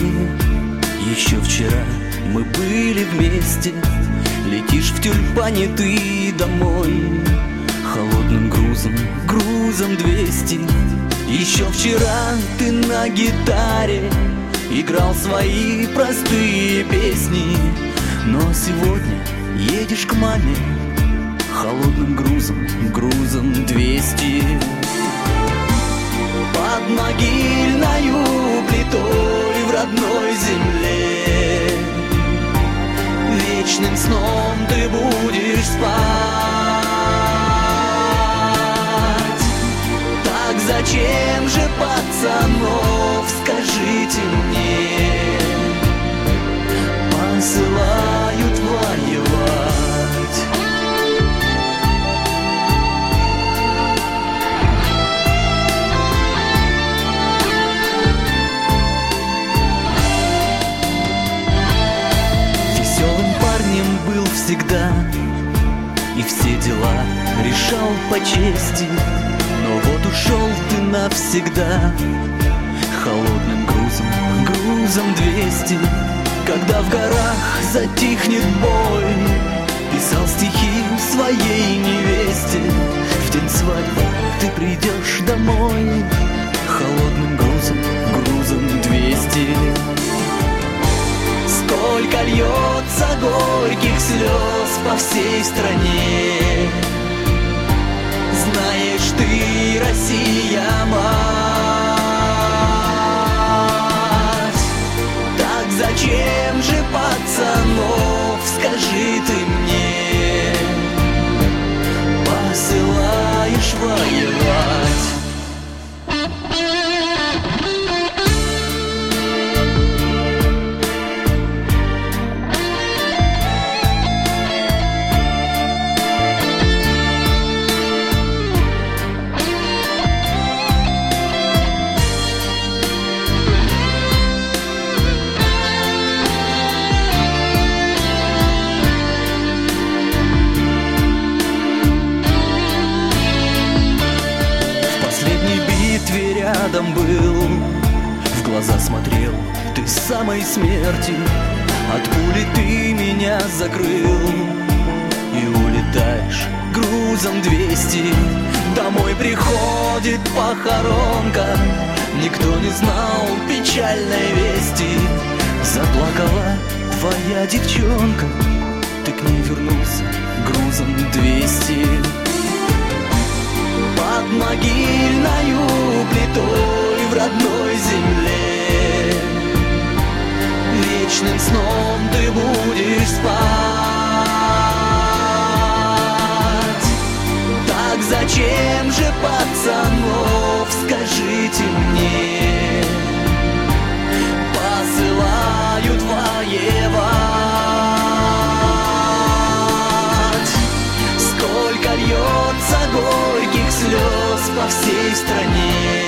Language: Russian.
Еще вчера мы были вместе. Летишь в тюльпане ты домой холодным грузом, грузом 200. Еще вчера ты на гитаре играл свои простые песни. Но сегодня едешь к маме холодным грузом, грузом 200. Под могильною плитой в родной земле вечным сном ты будешь спать. Так зачем же, пацанов, скажите мне, посылают воевать? Был всегда и все дела решал по чести. Но вот ушел ты навсегда холодным грузом, грузом 200. Когда в горах затихнет бой, писал стихи своей невесте. В день свадьбы ты придешь домой холодным грузом, грузом 200. Сколько льется горьких слез по всей стране, знаешь ты, Россия, мать. Так зачем же, пацанов, скажи ты мне, посылаешь воевать? Рядом был, в глаза смотрел ты самой смерти. От пули ты меня закрыл и улетаешь грузом 200. Домой приходит похоронка, никто не знал печальной вести. Заплакала твоя девчонка, ты к ней вернулся грузом 200. Под могильною плитой в родной земле вечным сном ты будешь спать. Так зачем же, пацанов, скажите мне, посылают воевать? Сколько льется горьких слез по всей стране,